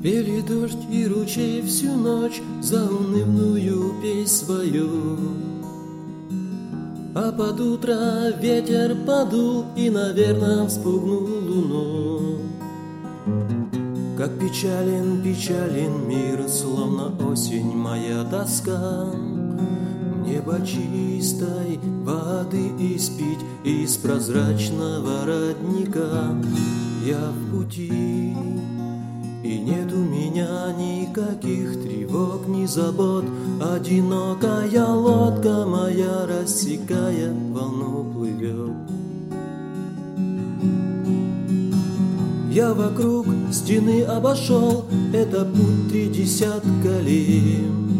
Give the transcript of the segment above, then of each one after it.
Пели дождь и ручей всю ночь заунывную песнь свою. А под утро ветер подул и, наверное, вспугнул луну. Как печален, печален мир, словно осень моя тоска. Мне бы чистой воды испить из прозрачного родника. Я в пути, и нет у меня никаких тревог, ни забот. Одинокая лодка моя, рассекая волну, плывет. Я вокруг стены обошел, это путь 30 ли,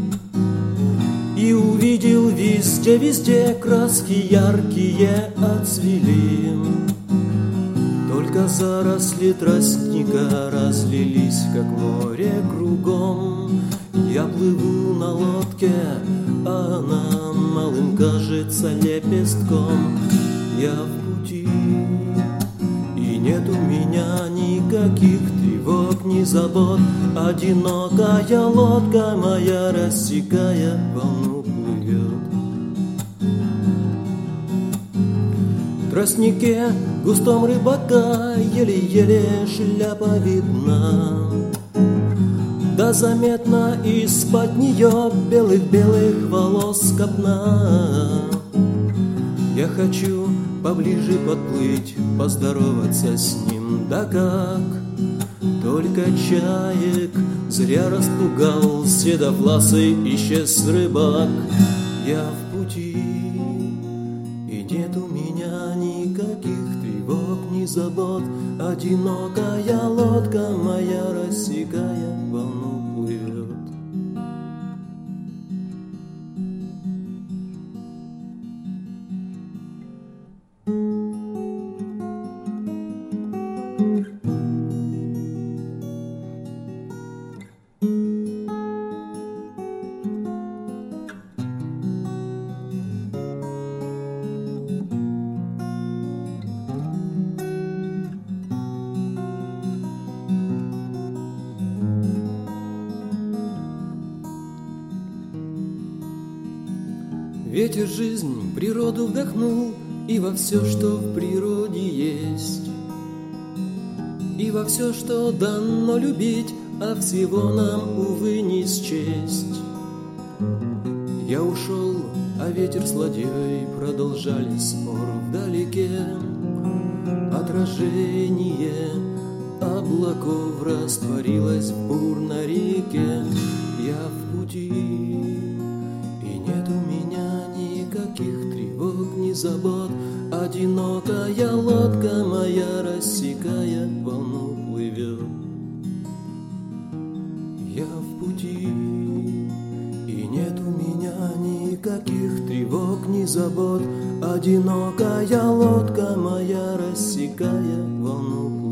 и увидел везде краски яркие отцвели. Только заросли тростника разлились, как море кругом. Я плыву на лодке, а она малым кажется лепестком. Я в пути, и нет у меня никаких тревог, ни забот. Одинокая лодка моя, рассекая волну, плывет. В тростнике густом рыбака еле-еле шляпа видна. Да заметно из-под нее белых-белых волос копна. Я хочу поближе подплыть, поздороваться с ним, да как? Только чаек зря распугал седовласый исчез рыбак. Я в пути, и нет у меня никаких тревог, ни забот. Одинокая лодка моя, рассекая волну, плывет. Ветер жизнь природу вдохнул, и во все, что в природе есть, и во все, что дано любить, а всего нам, увы, не счесть. Я ушел, а ветер с ладьей продолжали спор вдалеке. Отражение облаков растворилось в бурной реке. Я в пути, и нет у меня никаких тревог, ни забот. Одинокая лодка моя, рассекая волну, плывет. Я в пути, и нет у меня никаких тревог, ни забот. Одинокая лодка моя, рассекая волну, плывет.